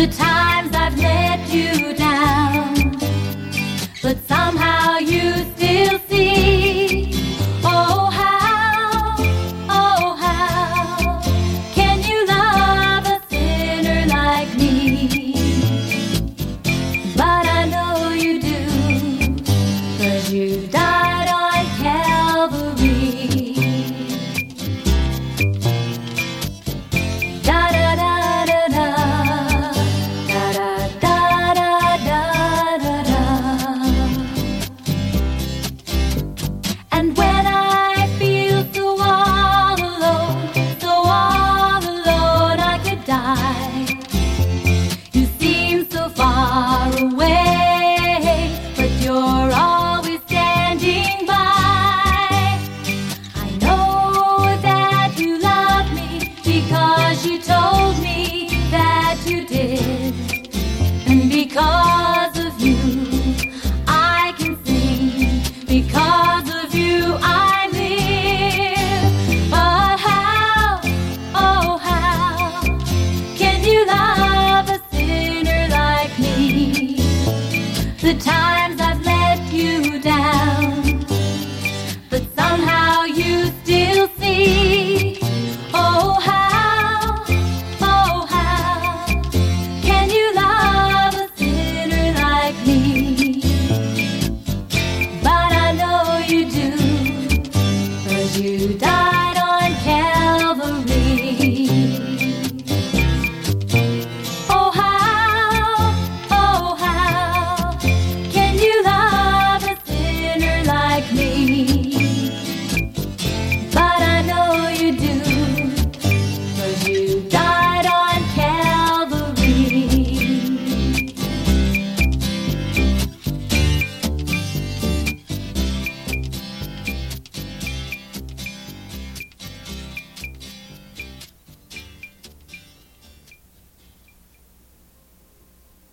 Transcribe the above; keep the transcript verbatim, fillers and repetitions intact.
the times I've let you down, but somehow you still see. Oh how, oh how can you love a sinner like me? But I know you do, 'cause you died on Calvary. Da da da da da, da da da da da da da. And when I feel so all alone, so all alone I could die, you seem so far away, but you're always standing by. I know that you love me because you told me that you did, and because of you I can sing, because of you I live. But how, oh how can you love a sinner like me? The time